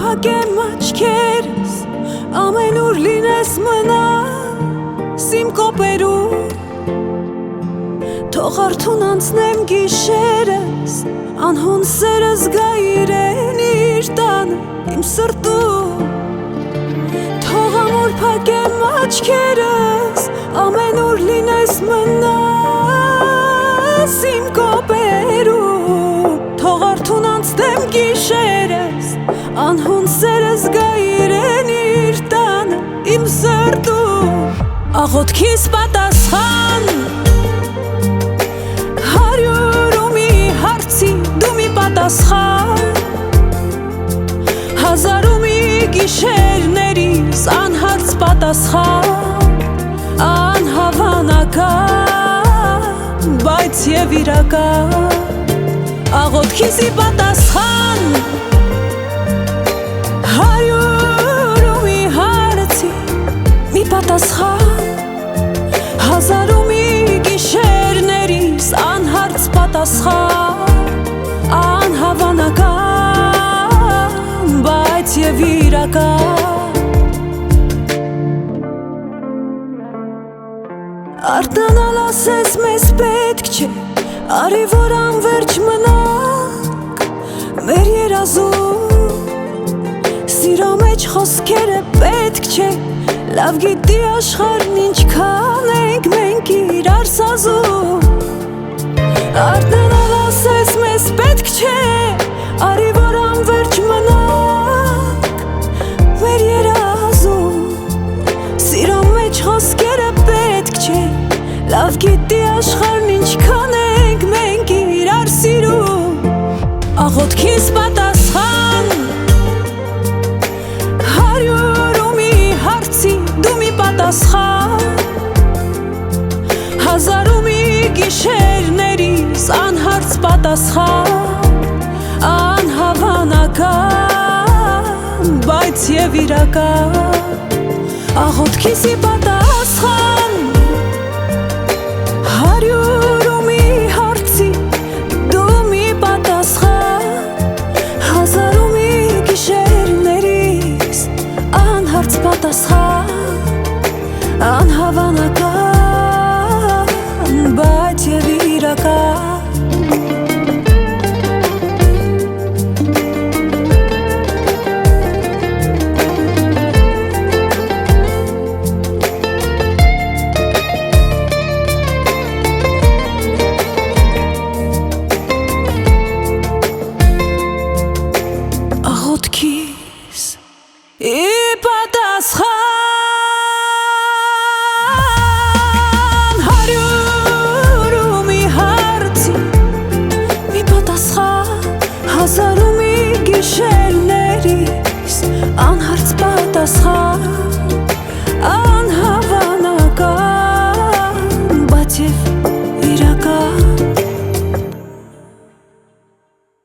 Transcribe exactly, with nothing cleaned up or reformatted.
փակեմ աչքերս, ամենուր լինես մնաս իմ կոպերում, թող արթուն անցնեմ գիշերս, անհուն սերս գա իրեն իր տանը իմ սրտում, թող ամուր փակեմ աչքերս, ամենուր լինես մնաս իմ կոպերում, թող արթուն անցնեմ գիշերս, անհուն սերս գա իրեն իր տանը իմ սրտում, աղոթքիս պատասխան պատասխան հազարու մի գիշերներիս անհարց պատասխան անհավանական բայց եւ իրական աղոթքիսի պատասխան հարյուրու մի հարցի մի պատասխան հազարու մի գիշերներիս անհարց պատասխան անհավանական բայց եւ իրական Արտանալ ասես մեզ պետք չէ արի որ անվերջ մնանք մեր երազում սիրո մեջ խոսքերը պետք չէ լավ գիտի աշխարհն ինչքան ենք մենք իրար սազում Արտանալ ասես մեզ պետք չէ արի որ անվերջ մնանք մեր երազում սիրո մեջ խոսքերը պետք չէ լավ գիտի աշխարհն ինչքան ենք մենք իրար սիրում աղոթքիս պատասխան հարյուրու մի հարցի դու մի պատասխան հազարու մի գիշերներիս անհարց պատասխան անհավանական բայց եւ իրական աղոթքիսի պատասխան հարյուրու մի հարցի դու մի պատասխան հազարու մի գիշերներիս անհարց պատասխան անհավանական բայց եւ իրական աղոթքիս ի պատասխան հարյուրու մի հարցի մի պատասխան հազարու մի գիշերներիս անհարց պատասխան